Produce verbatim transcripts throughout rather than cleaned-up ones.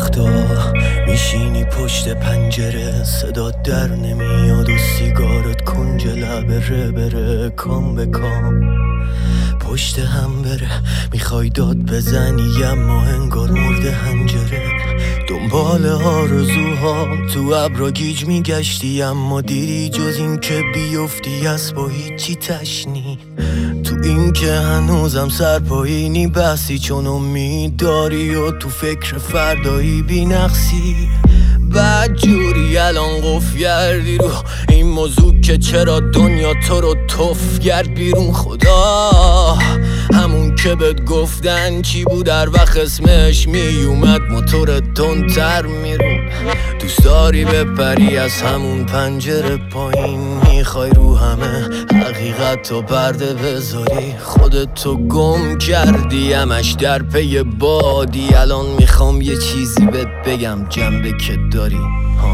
وقتا میشینی پشت پنجره، صدا در نمیاد و سیگارت کنج لبه ره بره کام به کام پشت هم بره. میخوای داد بزنی اما انگار مرده هنجره. دنبال آرزوها تو ابرا گیج میگشتی، اما دیدی جز این که بیفتی از با هیچی تشنی. تو این که هنوزم سرپایینی بحثی، چون امید داری و تو فکر فردایی بی نقصی. بعد جوری الان قف گردی رو این موضوع که چرا دنیا تو رو تف گرد بیرون. خدا همون که بهت گفتن چی بود در وقت اسمش می اومد موتور تندتر میرون. دوست داری بپری از همون پنجره پایین، میخوای رو همه حقیقت و پرده بذاری. خودتو گم کردی همش در پی بادی. الان میخوام یه چیزی بهت بگم جنبه که داری ها.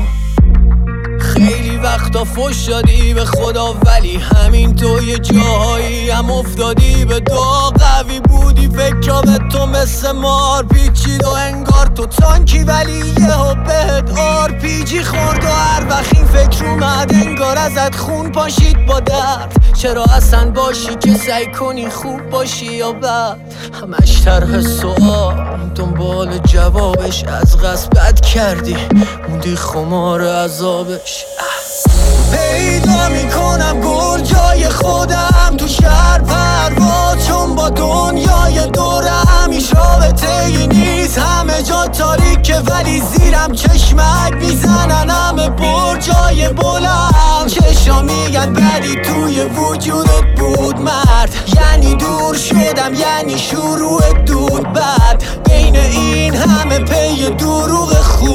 خیلی وقتا فوش دادی به خدا، ولی همین تو یه جاهایی هم افتادی به دعا. قوی بودی فکرها به تو مثل مار پیچید و انگار تو تانکی، ولی یه ها بهت آر پیجی خورد و هر وقت این فکر اومد انگار ازت خون پاشید با درد. چرا اصلا باشی که سعی کنی خوب باشی یا بد؟ همش طرح سوال دنبال جوابش، از قصد بد کردی موندی خمار عذابش. پیدا میکنم گل جای خودم تو شهر پرواز، چون با دنیای دورم هیچ رابطه‌ای نیست. همه جا تاریکه ولی زیرم چشمک میزنن همه برجای بلند. چشا میگن بدی توی وجودت بود مرد، یعنی دور شدم یعنی شروع دود بعد. بین این همه پی دروغ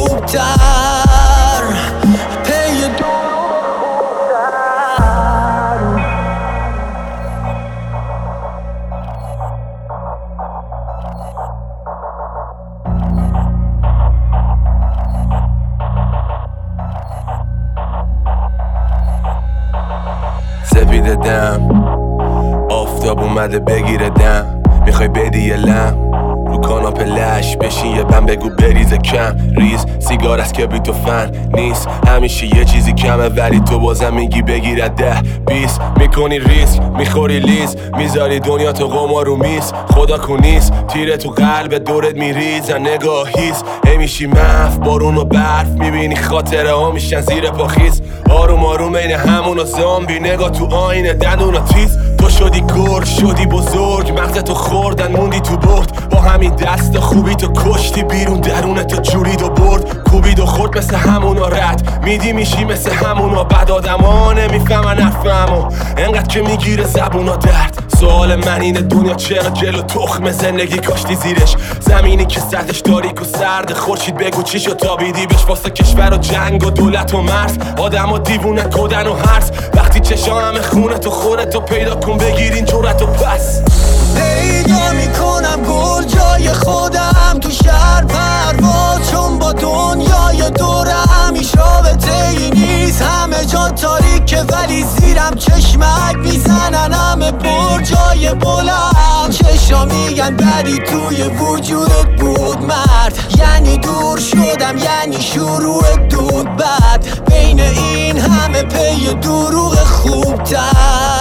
خوبتر، پی دروغ سپیده دم آفتاب اومده بگیره دم. میخوای بدی یه لم رو کاناپه لش بشین یه بم بگو بریزه کم ریز. سیگار از کبریت و فن نیست، همیشه یه چیزی کمه ولی تو بازم میگی بگیره ده بیس. میکنی ریسک میخوری لیز، میذاری دنیا تو قمار رو میز. خدا کنیست تیره تو قلب دورت میریزن نگاهیست. همیشی مف بارون و برف میبینی خاطره ها میشن زیر پاخیز. آروم آروم بین همون و زامبی نگاه تو آینه دندون و تیز. تو شدی گرگ شدی بزرگ، مغز تو خوردن موندی تو برد. با همین دست خوبی تو کشتی بیرون درون تو جورید و برد. کوبید و خورد مثل همونا رد میدی میشی مثل همونا. بد آدما نمیفهمن حرفمو انقدر که میگیره زبونا درد. سوال من اینه دنیا چرا جلو تخم زندگی کاشتی زیرش؟ زمینی که سطحش تاریک و سرد خورشید بگو چی شد تابیدی بهش واسه کشور و جنگ و دولت و مرز. آدم و دیوونه کدن و هرس وقتی چشا همه خونه تو خوره تو پیدا کن بگیرین جورت و پس. پیدا میکنم گل جای خودم تو شهر پرواز، چون با دنیای دورم هیچ رابطه‌ای نیست. همه جا تاریکه ولی زیرم چشمک میزنن همه برجای بلند. چشا میگن بدی توی وجودت بود مرد، یعنی دور شدم یعنی شروع دود بعد. بین این همه پی دروغ خوبتر.